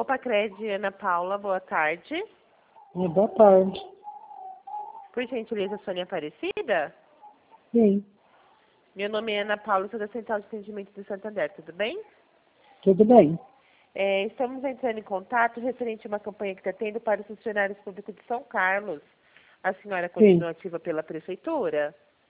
Opa, Cred, Ana Paula, boa tarde. Boa tarde. Por gentileza, Sônia Aparecida? Sim, Meu nome é Ana Paula, sou da Central de Atendimento de Santander, tudo bem? tudo bem. Estamos entrando em contato referente a uma campanha que está tendo para os funcionários públicos de São Carlos. A senhora Sim. continua ativa pela prefeitura?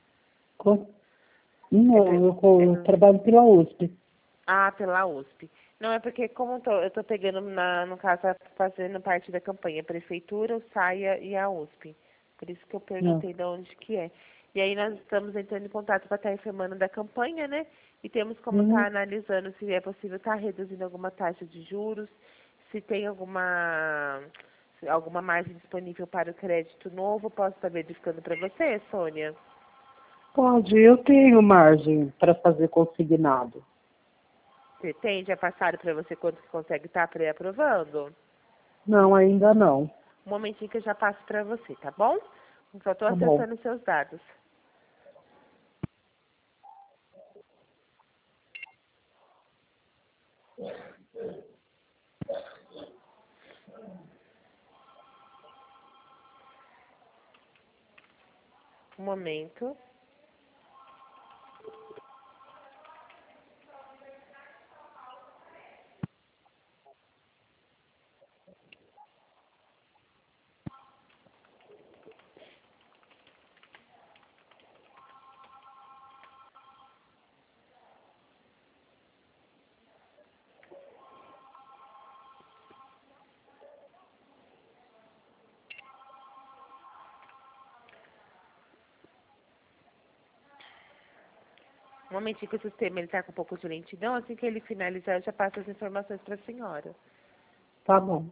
Não, eu trabalho pela USP. Ah, pela USP. Não, é porque como eu estou pegando, no caso, fazendo parte da campanha, a prefeitura, o SAIA e a USP. Por isso que eu perguntei de onde que é. E aí nós estamos entrando em contato para estar informando da campanha, né? E temos como estar analisando se é possível estar reduzindo alguma taxa de juros, se tem alguma margem disponível para o crédito novo. Posso estar verificando para você, Sônia? Pode, eu tenho margem para fazer consignado. Você tem? Já passaram para você quanto que consegue estar pré-aprovando? Não, ainda não. Um momentinho que eu já passo para você, tá bom? Só estou Tá bom. acessando os seus dados. Um momento. Um momentinho que o sistema está com um pouco de lentidão. Assim que ele finalizar, eu já passo as informações para a senhora. Tá bom.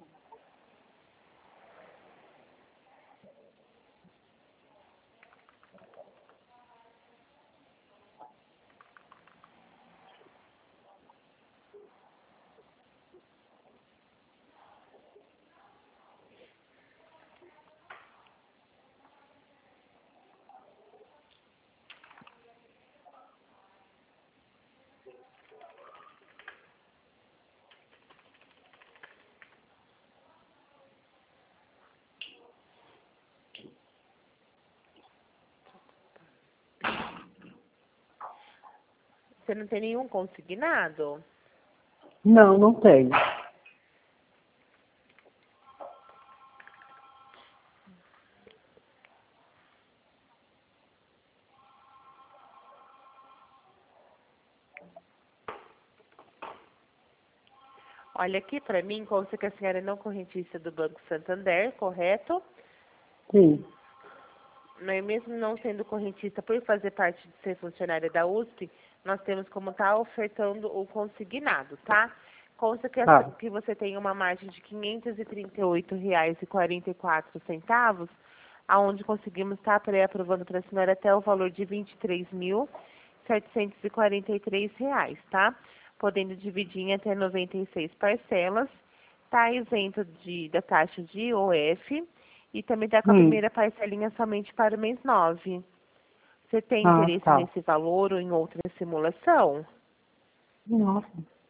Você não tem nenhum consignado? Não, não tenho. Olha aqui para mim, consta que a senhora é não correntista do Banco Santander, correto? Sim. Mas mesmo não sendo correntista por fazer parte de ser funcionária da USP, nós temos como estar ofertando o consignado, tá? Consta que, Tá. que você tem uma margem de R$ 538,44, aonde conseguimos estar pré-aprovando para a senhora até o valor de R$ 23.743, tá? Podendo dividir em até 96 parcelas, tá isento da taxa de IOF e também tá com a primeira parcelinha somente para o mês 9. Você tem Ah, interesse tá. nesse valor ou em outra simulação? Nossa.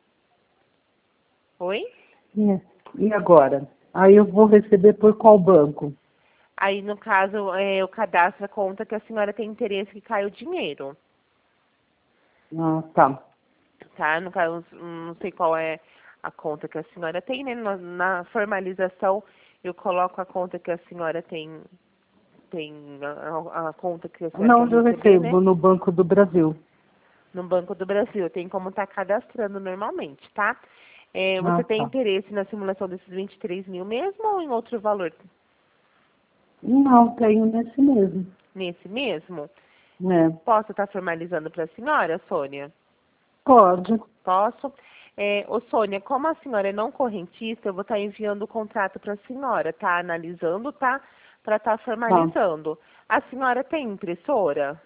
Oi? E agora? Aí eu vou receber por qual banco? Aí, no caso, o cadastro a conta que a senhora tem interesse que caia o dinheiro, Ah, tá. tá? No caso, não sei qual é a conta que a senhora tem, né? Na formalização, eu coloco a conta que a senhora tem a conta que a senhora Não, quer eu receber, né? recebo no Banco do Brasil. No Banco do Brasil. Tem como estar cadastrando normalmente, tá? Ah, Você tem tá. interesse na simulação desses 23 mil mesmo ou em outro valor? Não, tenho nesse mesmo. Nesse mesmo? É. Posso estar formalizando para a senhora, Sônia? Pode. Posso? Ô, Sônia, como a senhora é não correntista, eu vou estar enviando o contrato para a senhora, tá? Analisando, tá? Para estar Tá. formalizando. A senhora tem impressora?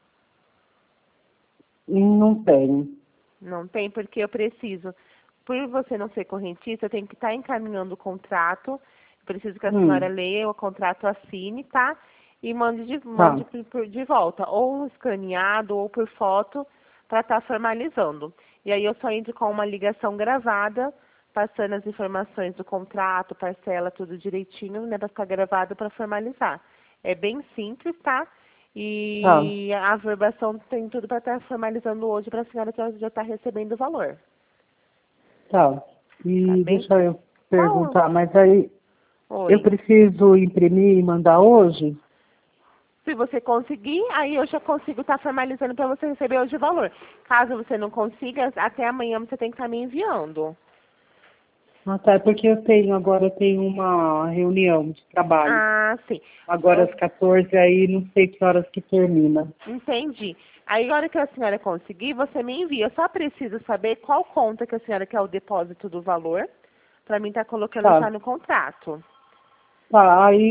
Não tenho. Não tem, porque eu preciso. Por você não ser correntista, eu tenho que estar encaminhando o contrato. Preciso que a senhora leia o contrato, assine, tá? E Tá. mande de volta, ou escaneado ou por foto, para estar formalizando. E aí eu só entro com uma ligação gravada passando as informações do contrato, parcela, tudo direitinho, né, para ficar gravado para formalizar. É bem simples, tá? E a averbação tem tudo para estar formalizando hoje para a senhora que já está recebendo o valor. Tá. Tá E bem? deixa eu Qual? perguntar, mas aí eu Oi. preciso imprimir e mandar hoje? Se você conseguir, aí eu já consigo estar formalizando para você receber hoje o valor. Caso você não consiga, até amanhã você tem que estar me enviando. Ah, tá. É porque agora eu tenho uma reunião de trabalho. Ah, sim. Agora às 14, aí não sei que horas que termina. Entendi. Aí, na hora que a senhora conseguir, você me envia. Eu só preciso saber qual conta que a senhora quer o depósito do valor, para mim estar colocando já Tá. no contrato. Tá, aí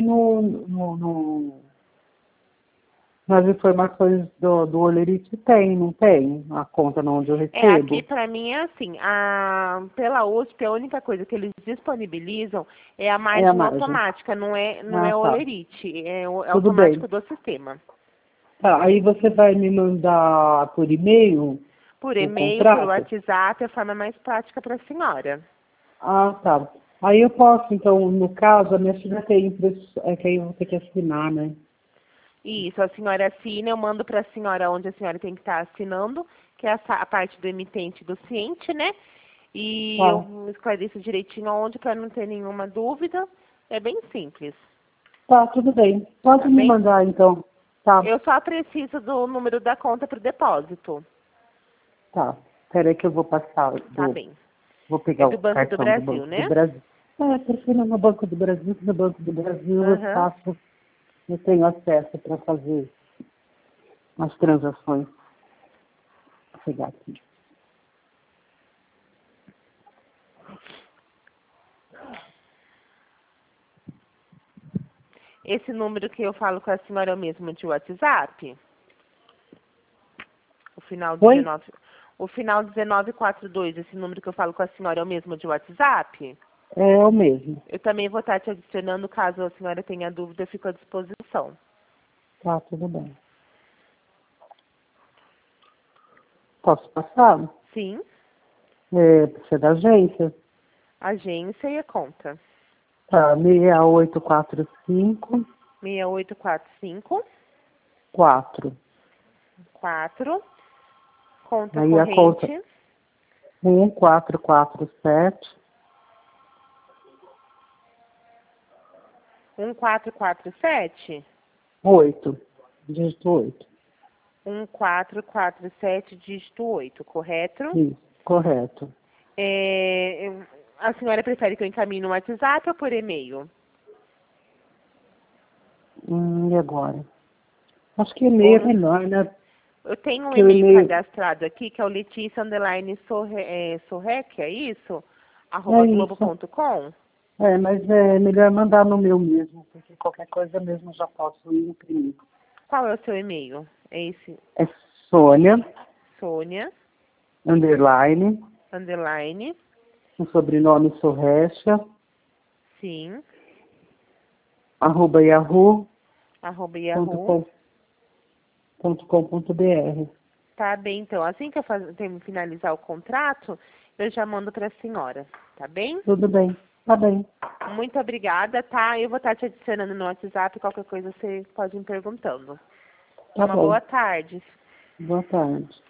nas informações do Olerite tem, não tem? A conta onde eu É, aqui recebo? para mim é assim, pela USP a única coisa que eles disponibilizam é a É a margem margem. automática, não Ah, é o tá. Olerite, é o Tudo bem. automático do sistema. Tá, aí você vai me mandar por e-mail Por o e-mail, por contrato? WhatsApp, é a forma mais prática para a senhora. Ah, tá. Aí eu posso, então, no caso, a minha filha tem impressão, é que aí eu vou ter que assinar, né? Isso, a senhora assina, eu mando para a senhora onde a senhora tem que estar assinando, que é a parte do emitente e do ciente, né? E Tá. eu esclareço direitinho onde para não ter nenhuma dúvida. É bem simples, Tá, tudo bem. Pode tá me bem? mandar, então. Tá, Eu só preciso do número da conta para o depósito, tá. Peraí que eu vou passar, tá bem? vou É pegar o do Banco do cartão do Brasil, Banco do né? Brasil. É, prefiro no Banco do Brasil, que no Banco do Brasil eu Aham. faço, eu tenho acesso para fazer as transações. Vou pegar aqui. Esse número que eu falo com a senhora é o mesmo de WhatsApp? O final Oi? 19, o final 1942, esse número que eu falo com a senhora é o mesmo de WhatsApp? É o mesmo. Eu também vou estar te adicionando, caso a senhora tenha dúvida, eu fico à disposição. Tá, tudo bem. Posso passar? Sim, É, você é da agência? agência e a conta. Tá, 6845 6845 4. 4, conta Aí a conta corrente 1447 1447 8. Dígito 8. 1447 dígito 8, correto? Isso, correto. A senhora prefere que eu encaminhe no WhatsApp ou por e-mail? E agora? Acho que e-mail é menor, né? Eu tenho um Porque o e-mail e-mail. cadastrado aqui, que é o Letícia_Sorrec, é isso? É Arroba isso. globo.com. É, mas é melhor mandar no meu mesmo, porque qualquer coisa mesmo eu já posso imprimir. Qual é o seu e-mail? É esse, É Sônia, Sônia, underline, underline, o sobrenome Sorrecha, sim, arroba arroba ponto yahoo. com ponto com ponto br. Tá bem, então. Assim que eu finalizar o contrato, eu já mando para a senhora, tá bem? Tudo bem, tá bem. Muito obrigada, tá? Eu vou estar te adicionando no WhatsApp, qualquer coisa você pode ir me perguntando. Tá Uma bom. boa tarde. Boa tarde.